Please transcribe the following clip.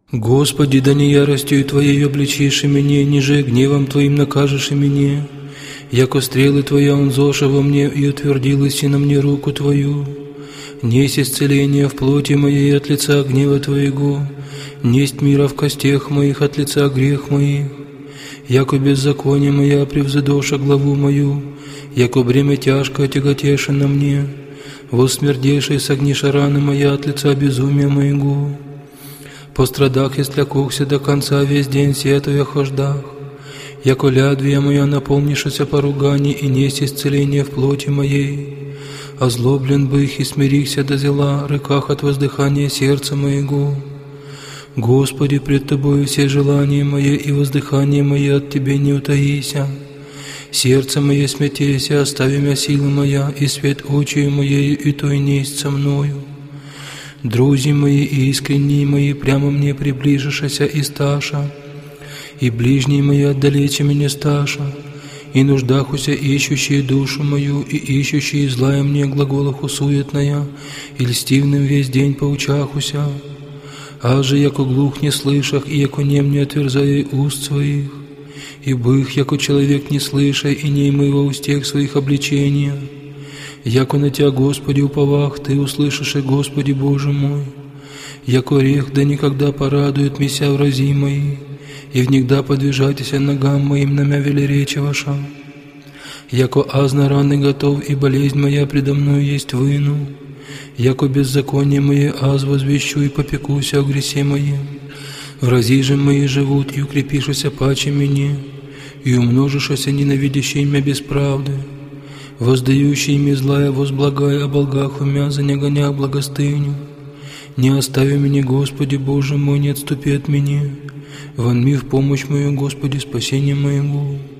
Господи, да не яростью Твоей обличишь меня, ниже гневом Твоим накажешь меня. Яко стрелы Твоя онзоша во мне, и утвердилась и на мне руку Твою. Несть исцеление в плоти моей от лица гнева Твоего, несть мира в костях моих от лица грех моих. Яко беззаконие моя превзыдоша главу мою, яко бремя тяжкое тяготеше на мне, воссмердешей согниша раны моя от лица безумия моего. По страдах истлякохся до конца весь день сетуя хождах, яко лядвия моя наполнишася поруганий и несть исцеление в плоти моей. Озлоблен бых и смирихся до зела, рыках от воздыхания сердца моего. Господи, пред Тобою все желания мои и воздыхание мои от Тебе не утаися. Сердце мое смятейся, остави мя сила моя, и свет очи моею, и той несть со мною. Друзья мои и искренние мои прямо мне приближишася и сташа, и ближние мои отдалече меня сташа, и нуждахуся ищущие душу мою, и ищущие злая мне глаголаху суетная, и льстивным весь день поучахуся. А же яко глух не слышах, и яко нем не отверзая уст своих, и бых, яко человек не слыша, и не имый во устех своих обличения. Яко на Тя, Господи, уповах, Ты услышишь, и Господи Боже мой. Яко рех, да никогда порадует меня врази мои, и внегда подвижайтеся ногам моим на мя велеречи ваша. Яко азна раны готов, и болезнь моя предо мною есть выну, яко беззаконие мое аз возвещу и попекуся о гресе моем. Врази же мои живут, и укрепишися паче мне, и умножишься ненавидящие мя без правды. Воздающий мне злая, возблагая о болгах умя, за негонях благостыню. Не остави меня, Господи Боже мой, не отступи от меня. Вонми в помощь мою, Господи, спасение моего.